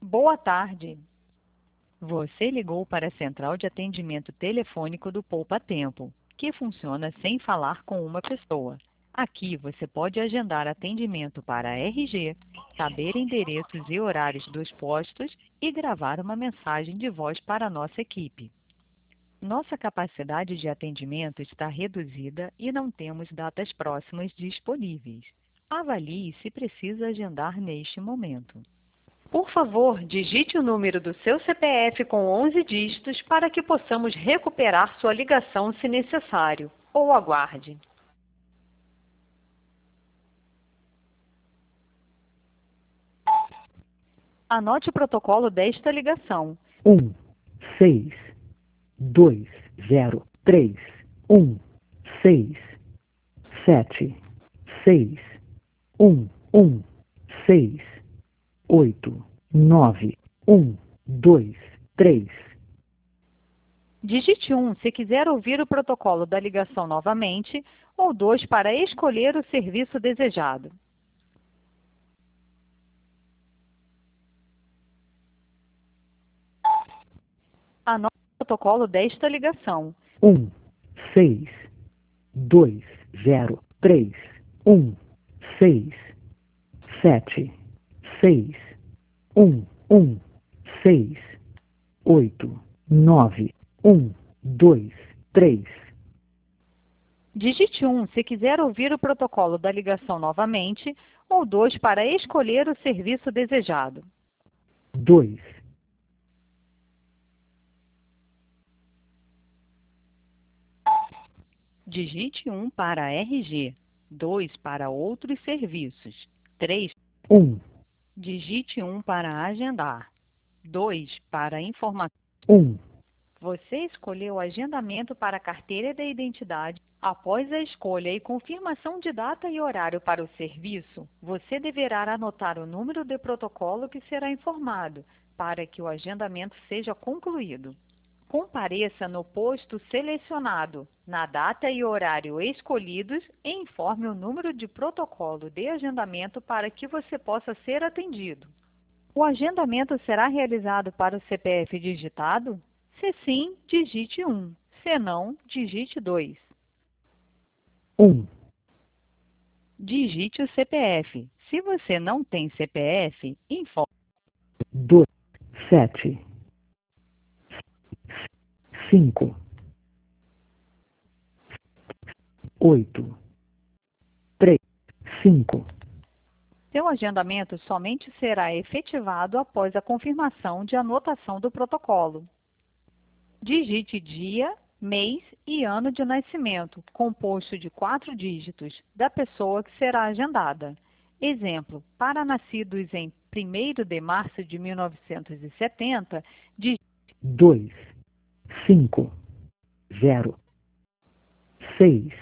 Boa tarde. Você ligou para a central de atendimento telefônico do Poupa Tempo, que funciona sem falar com uma pessoa. Aqui você pode agendar atendimento para RG, saber endereços e horários dos postos e gravar uma mensagem de voz para a nossa equipe. Nossa capacidade de atendimento está reduzida e não temos datas próximas disponíveis. Avalie se precisa agendar neste momento. Por favor, digite o número do seu CPF com 11 dígitos para que possamos recuperar sua ligação se necessário, ou aguarde. Anote o protocolo desta ligação. 1, 6, 2, 0, 3, 1, 6, 7, 6, 1, 1, 2, 3. Digite 1 se quiser ouvir o protocolo da ligação novamente, ou 2 para escolher o serviço desejado. Anote o protocolo desta ligação. 1, 6, 2, 0, 3, 1, 6, 7, 6, 1, 1, 6, 8, 9, 1, 2, 3. Digite 1 se quiser ouvir o protocolo da ligação novamente, ou 2 para escolher o serviço desejado. 2, Digite 1 para RG, 2 para outros serviços, 3. 1, Digite 1 para agendar, 2 para informação. 1. Você escolheu agendamento para carteira de identidade. Após a escolha e confirmação de data e horário para o serviço, você deverá anotar o número de protocolo que será informado para que o agendamento seja concluído. Compareça no posto selecionado, na data e horário escolhidos e informe o número de protocolo de agendamento para que você possa ser atendido. O agendamento será realizado para o CPF digitado? Se sim, digite 1. Se não, digite 2. 1, Digite o CPF. Se você não tem CPF, informe. 2, 7, 5, 8, 3, 5. Seu agendamento somente será efetivado após a confirmação de anotação do protocolo. Digite dia, mês e ano de nascimento, composto de 4 dígitos, da pessoa que será agendada. Exemplo, para nascidos em 1º de março de 1970, digite 2, 5, 0, 6,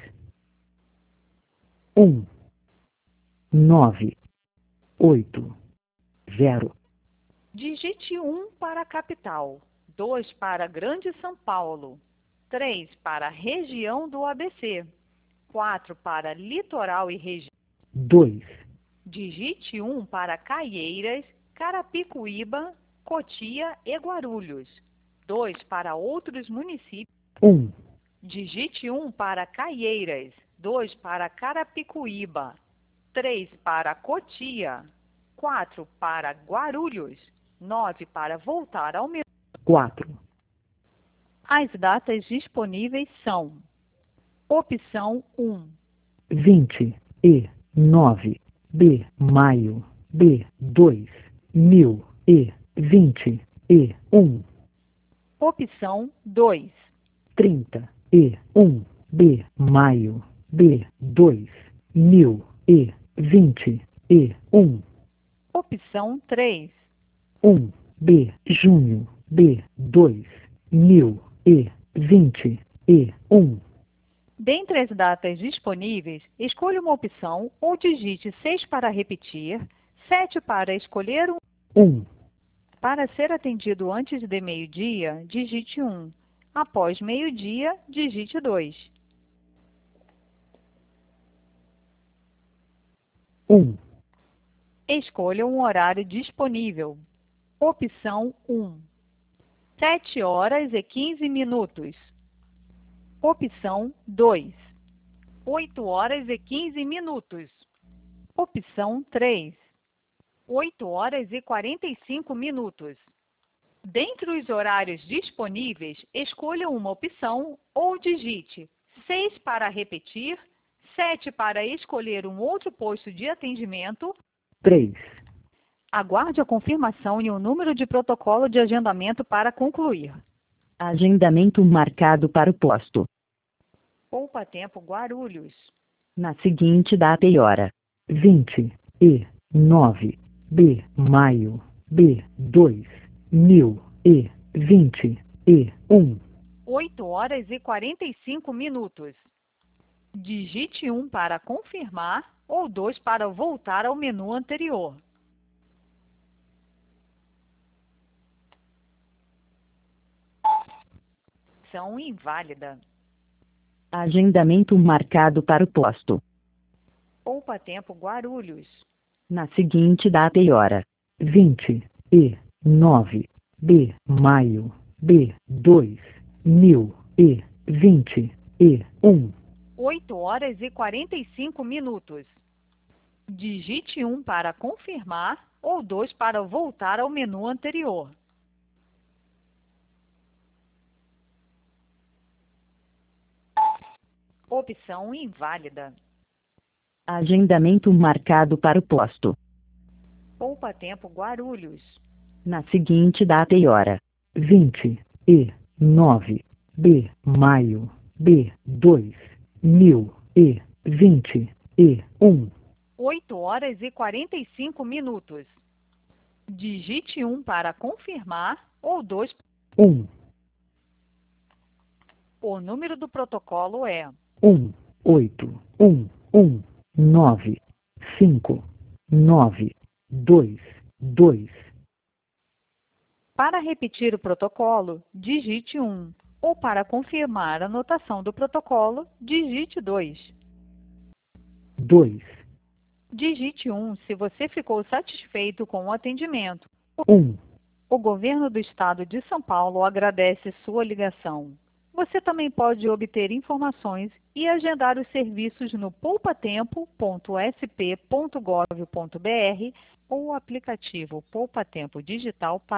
1, 9, 8, 0. digite 1 para a capital, 2 para Grande São Paulo, 3 para a região do ABC, 4 para litoral e região. 2, Digite 1 para Caieiras, Carapicuíba, Cotia e Guarulhos. 2 para outros municípios. 1, Digite 1 para Caieiras, 2 para Carapicuíba, 3 para Cotia, 4 para Guarulhos, 9 para voltar ao menu. 4, As datas disponíveis são: opção 1, 29 de maio de 2021. opção 2, 31 de maio de 2021. opção 3. 1 de junho de 2021. Dentre as datas disponíveis, escolha uma opção ou digite 6 para repetir, 7 para escolher 1, Para ser atendido antes de meio-dia, digite 1. Após meio-dia, digite 2. 1, Escolha um horário disponível. Opção 1, 7 horas e 15 minutos. Opção 2, 8 horas e 15 minutos. Opção 3, 8 horas e 45 minutos. Dentre os horários disponíveis, escolha uma opção ou digite 6 para repetir, 7 para escolher um outro posto de atendimento. 3, Aguarde a confirmação e o número de protocolo de agendamento para concluir. agendamento marcado para o posto. Poupa Tempo Guarulhos. Na seguinte data e hora: 29 de maio de 2021. 8 horas e 45 minutos. Digite 1 para confirmar ou 2 para voltar ao menu anterior. Opção inválida. Agendamento marcado para o posto. Poupa Tempo Guarulhos. Na seguinte data e hora: 29 de maio de 2021. 8 horas e 45 minutos. Digite 1 para confirmar ou 2 para voltar ao menu anterior. Opção inválida. Agendamento marcado para o posto. Poupa Tempo Guarulhos. Na seguinte data e hora: 29 de maio de 2021. 8 horas e 45 minutos. Digite 1 para confirmar ou 2. 1, O número do protocolo é 8, 9, 5, 9, 2, 2. Para repetir o protocolo, digite 1. Ou para confirmar a anotação do protocolo, digite 2. 2, Digite 1 se você ficou satisfeito com o atendimento. 1. O Governo do Estado de São Paulo agradece sua ligação. Você também pode obter informações e agendar os serviços no poupatempo.sp.gov.br ou o aplicativo Poupa Tempo Digital para